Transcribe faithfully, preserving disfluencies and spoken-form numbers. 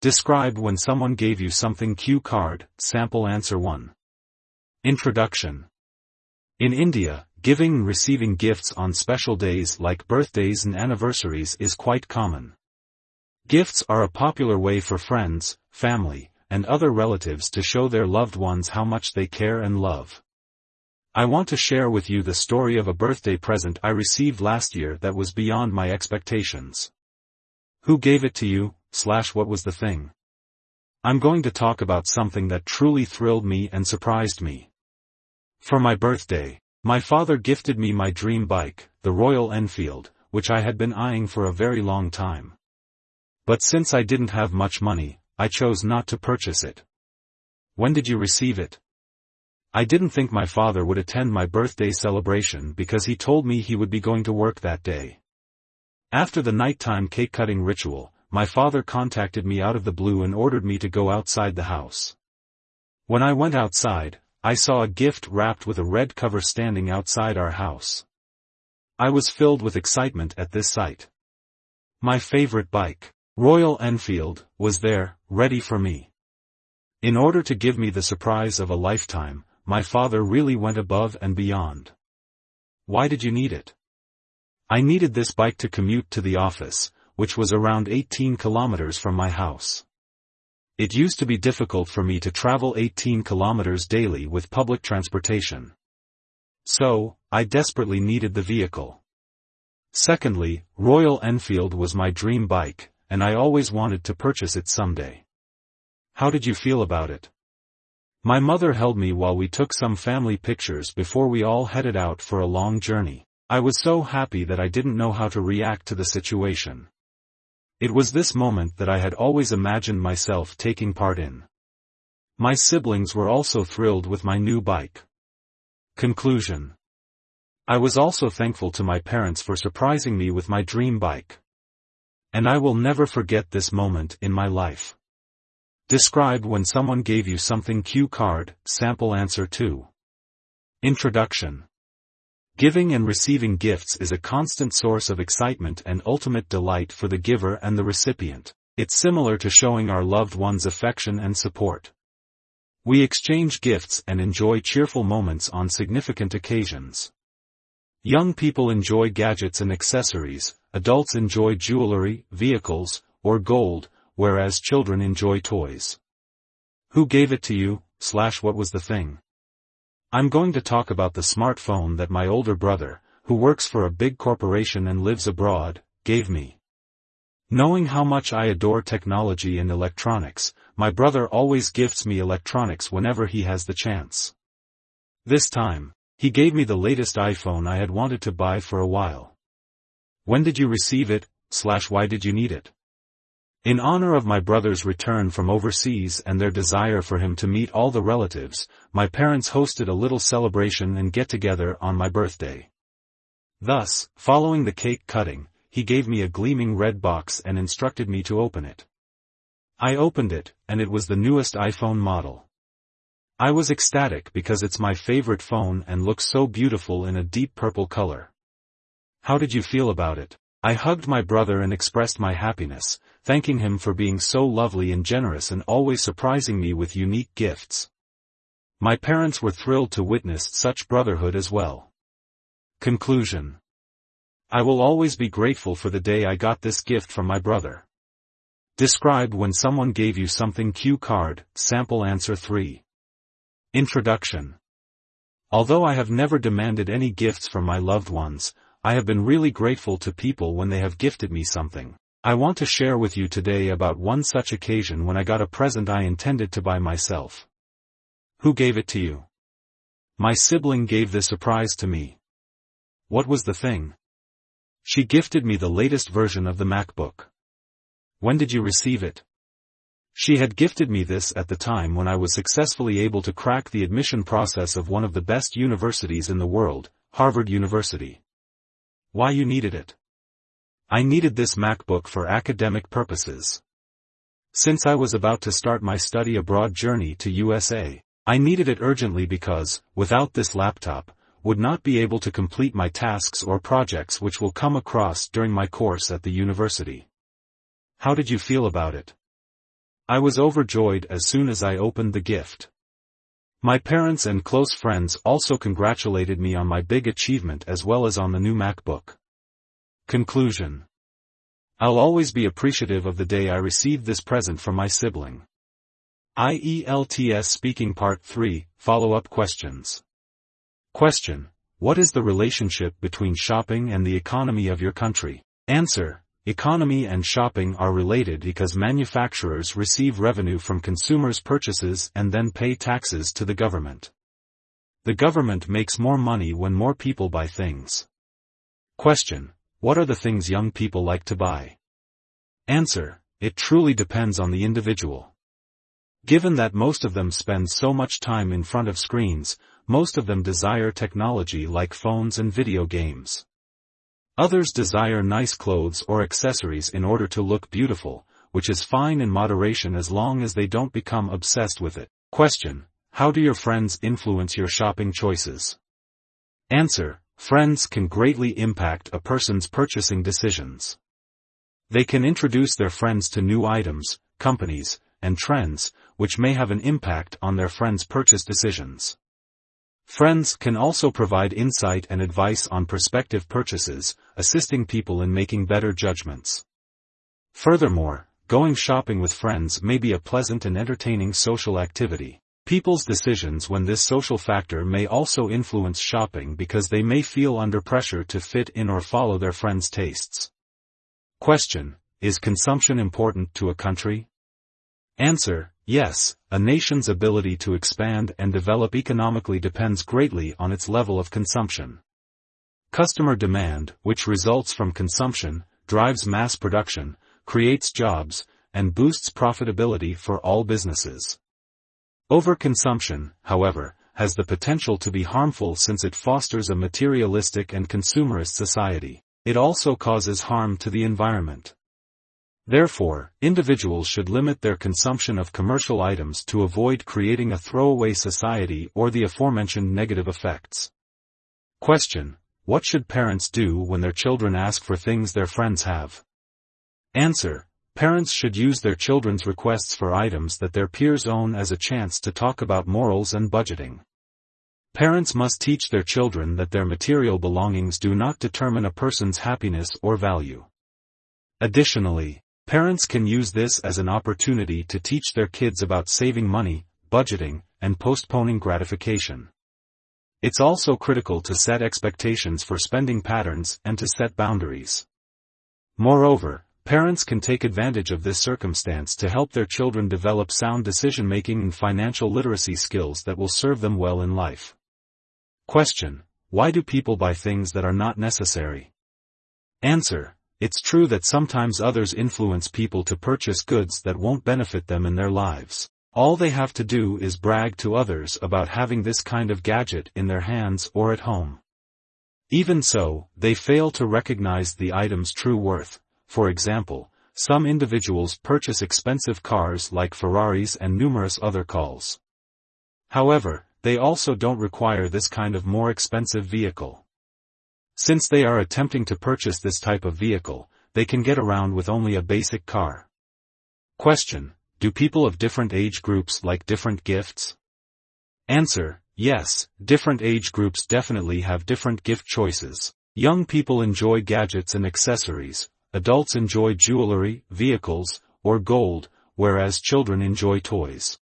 Describe when someone gave you something. Cue card, sample answer one. Introduction. In India, giving and receiving gifts on special days like birthdays and anniversaries is quite common. Gifts are a popular way for friends, family, and other relatives to show their loved ones how much they care and love. I want to share with you the story of a birthday present I received last year that was beyond my expectations. Who gave it to you, slash what was the thing? I'm going to talk about something that truly thrilled me and surprised me. For my birthday, my father gifted me my dream bike, the Royal Enfield, which I had been eyeing for a very long time. But since I didn't have much money, I chose not to purchase it. When did you receive it? I didn't think my father would attend my birthday celebration because he told me he would be going to work that day. After the nighttime cake-cutting ritual, my father contacted me out of the blue and ordered me to go outside the house. When I went outside, I saw a gift wrapped with a red cover standing outside our house. I was filled with excitement at this sight. My favorite bike, Royal Enfield, was there, ready for me. In order to give me the surprise of a lifetime, my father really went above and beyond. Why did you need it? I needed this bike to commute to the office, which was around eighteen kilometers from my house. It used to be difficult for me to travel eighteen kilometers daily with public transportation. So, I desperately needed the vehicle. Secondly, Royal Enfield was my dream bike, and I always wanted to purchase it someday. How did you feel about it? My mother held me while we took some family pictures before we all headed out for a long journey. I was so happy that I didn't know how to react to the situation. It was this moment that I had always imagined myself taking part in. My siblings were also thrilled with my new bike. Conclusion. I was also thankful to my parents for surprising me with my dream bike. And I will never forget this moment in my life. Describe when someone gave you something. Cue card, sample answer two. Introduction. Giving and receiving gifts is a constant source of excitement and ultimate delight for the giver and the recipient. It's similar to showing our loved ones affection and support. We exchange gifts and enjoy cheerful moments on significant occasions. Young people enjoy gadgets and accessories, adults enjoy jewelry, vehicles, or gold, whereas children enjoy toys. Who gave it to you, slash what was the thing? I'm going to talk about the smartphone that my older brother, who works for a big corporation and lives abroad, gave me. Knowing how much I adore technology and electronics, my brother always gifts me electronics whenever he has the chance. This time, he gave me the latest iPhone I had wanted to buy for a while. When did you receive it, slash why did you need it? In honor of my brother's return from overseas and their desire for him to meet all the relatives, my parents hosted a little celebration and get-together on my birthday. Thus, following the cake cutting, he gave me a gleaming red box and instructed me to open it. I opened it, and it was the newest iPhone model. I was ecstatic because it's my favorite phone and looks so beautiful in a deep purple color. How did you feel about it? I hugged my brother and expressed my happiness, thanking him for being so lovely and generous and always surprising me with unique gifts. My parents were thrilled to witness such brotherhood as well. Conclusion. I will always be grateful for the day I got this gift from my brother. Describe when someone gave you something. Cue card, sample answer three. Introduction. Although I have never demanded any gifts from my loved ones, I have been really grateful to people when they have gifted me something. I want to share with you today about one such occasion when I got a present I intended to buy myself. Who gave it to you? My sibling gave the surprise to me. What was the thing? She gifted me the latest version of the MacBook. When did you receive it? She had gifted me this at the time when I was successfully able to crack the admission process of one of the best universities in the world, Harvard University. Why you needed it? I needed this MacBook for academic purposes. Since I was about to start my study abroad journey to U S A, I needed it urgently because, without this laptop, would not be able to complete my tasks or projects which will come across during my course at the university. How did you feel about it? I was overjoyed as soon as I opened the gift. My parents and close friends also congratulated me on my big achievement as well as on the new MacBook. Conclusion. I'll always be appreciative of the day I received this present from my sibling. I E L T S Speaking Part three, Follow-up Questions. Question. What is the relationship between shopping and the economy of your country? Answer. Economy and shopping are related because manufacturers receive revenue from consumers' purchases and then pay taxes to the government. The government makes more money when more people buy things. Question. What are the things young people like to buy? Answer. It truly depends on the individual. Given that most of them spend so much time in front of screens, most of them desire technology like phones and video games. Others desire nice clothes or accessories in order to look beautiful, which is fine in moderation as long as they don't become obsessed with it. Question. How do your friends influence your shopping choices? Answer. Friends can greatly impact a person's purchasing decisions. They can introduce their friends to new items, companies, and trends, which may have an impact on their friends' purchase decisions. Friends can also provide insight and advice on prospective purchases, assisting people in making better judgments. Furthermore, going shopping with friends may be a pleasant and entertaining social activity. People's decisions when this social factor may also influence shopping because they may feel under pressure to fit in or follow their friends' tastes. Question. Is consumption important to a country? Answer. Yes, a nation's ability to expand and develop economically depends greatly on its level of consumption. Customer demand, which results from consumption, drives mass production, creates jobs, and boosts profitability for all businesses. Overconsumption, however, has the potential to be harmful since it fosters a materialistic and consumerist society. It also causes harm to the environment. Therefore, individuals should limit their consumption of commercial items to avoid creating a throwaway society or the aforementioned negative effects. Question. What should parents do when their children ask for things their friends have? Answer. Parents should use their children's requests for items that their peers own as a chance to talk about morals and budgeting. Parents must teach their children that their material belongings do not determine a person's happiness or value. Additionally, parents can use this as an opportunity to teach their kids about saving money, budgeting, and postponing gratification. It's also critical to set expectations for spending patterns and to set boundaries. Moreover, parents can take advantage of this circumstance to help their children develop sound decision-making and financial literacy skills that will serve them well in life. Question. Why do people buy things that are not necessary? Answer. It's true that sometimes others influence people to purchase goods that won't benefit them in their lives. All they have to do is brag to others about having this kind of gadget in their hands or at home. Even so, they fail to recognize the item's true worth. For example, some individuals purchase expensive cars like Ferraris and numerous other cars. However, they also don't require this kind of more expensive vehicle. Since they are attempting to purchase this type of vehicle, they can get around with only a basic car. Question. Do people of different age groups like different gifts? Answer. Yes, different age groups definitely have different gift choices. Young people enjoy gadgets and accessories, adults enjoy jewelry, vehicles, or gold, whereas children enjoy toys.